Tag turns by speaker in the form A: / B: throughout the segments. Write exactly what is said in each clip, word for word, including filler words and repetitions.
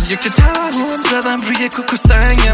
A: یکی توهم زدم روی کوکو سنگم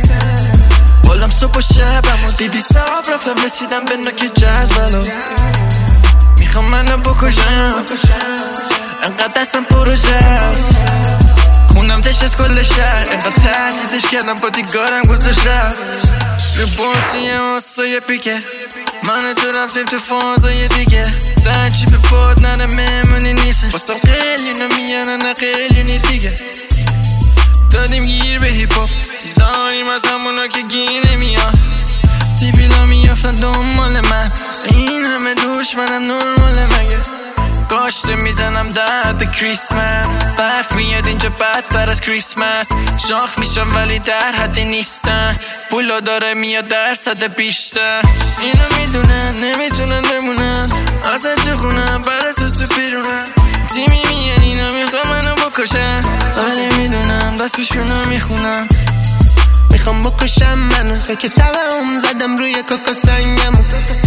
A: بالم صبح و شبم و دیدی صاف رفتم رسیدم به نوک جدولو میخوام منو بکشم انقدر دستم پروژه است خونم تشت از کل شهر انقدر تهدیدش کردم با دیگارم گذاشت رفت رپورتی واسه پیکه من تو رفتیم تو فازای دیگه در چی به پاد نره مهمونی نیست واسه قلیون میانه نه قلیونی دیگه دادیم گیر به هیپا داریم از همونا که گیر نمیاد سیبیلا میافتن دنبال من این همه دشمنم نرماله مگه گاشته میزنم درد کریسمس برف میاد اینجا بدتر از کریسمس شاخ میشم ولی در حدی نیستن پولا داره میاد درصد بیشتر اینو میدونن نمیتونن بمونن ازت تو خونم بعد از تو بیرونن تیمی میان اینا میخوام منو بکشن ولی میدونم دستشونو میخونم میخوام بکشم منو که توهم زدم روی کوکو سنگمو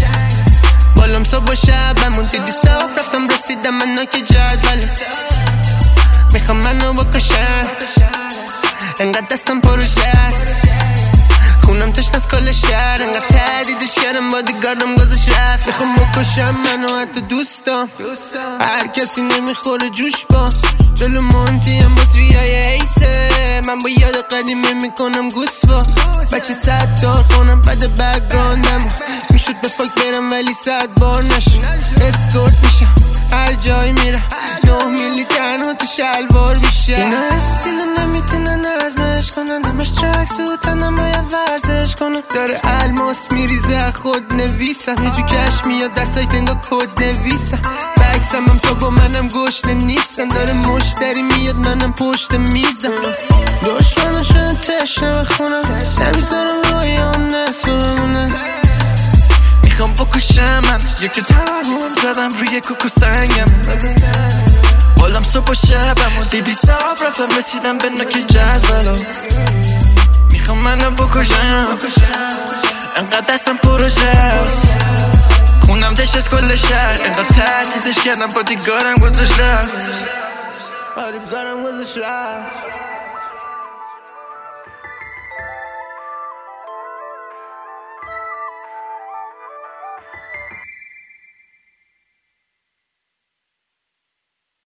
A: بالم صبح و شبمون دیدی صاف رفتم رسیدم منو که جدوله میخوام منو بکشن انقدر دستم پروژه است خونم تشت از کل شهر انقدر تهدیدش کردم با دیگارم گذاشت رفت میخوام بکشم منو حتی دوستام هر کسی نمیخوره جوش با جلو مونتی هم با تریای ایسه من با یاد قدیمه میکنم گوس با بچه صد دار خونم بده بگراندم میشود به فاک برم ولی صد بار نشد اسکورت میشم هر جای میرم نه میلی تنها تو شلوار میشه اینا استیلو نمیتونن ازمش کنن همش ترک سوتنم باید ورزش کنم داره الماس میریزه خود نویسم یه جو کش میاد دستای تنگا کد نویسم بکسم هم تا با منم گشنه نیستن داره مشتری میاد منم پشت میزم دشمنو شدن تشنه بخونم نمیذارم رویام نسو بمونم میخوام بکشم من یکی توهم زدم روی کوکو سنگم بالم صبح و شبم و دیدی صاف رفتم رسیدم به نوک جدولو میخوام منو بکشم انقدر دستم پروژه است خونم تشت از کل شهر انقدر تهدیدش کردم با دیگارم گذاشت رفت